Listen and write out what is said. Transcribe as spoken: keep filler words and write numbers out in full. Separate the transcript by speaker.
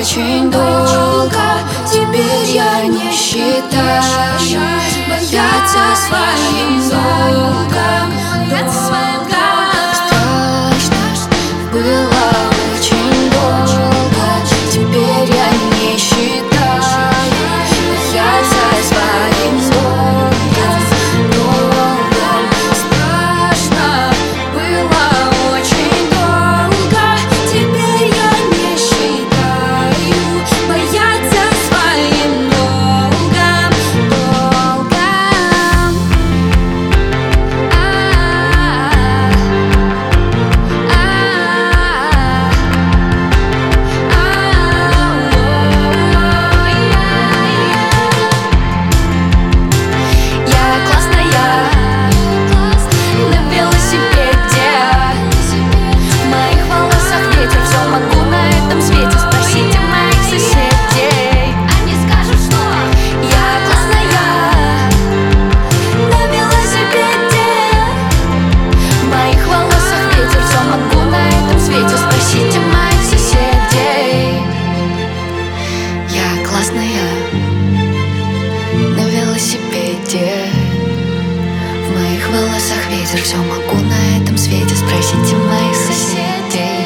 Speaker 1: очень долго. Теперь я не считаю бояться своим долгом. Страшно было очень долго. Теперь я не считаю бояться своим долгом. Долгом. Страшно было очень долго. Теперь я не считаю бояться своим долгом. Долгом. Я классная на велосипеде. В моих волосах ветер, все могу на этом свете. Спросите моих соседей, они скажут, что я классная на велосипеде. В моих волосах ветер, все могу на этом свете. Спросите моих соседей. Я классная на велосипеде. В моих волосах ветер, все могу на этом свете. Спросите моих соседей.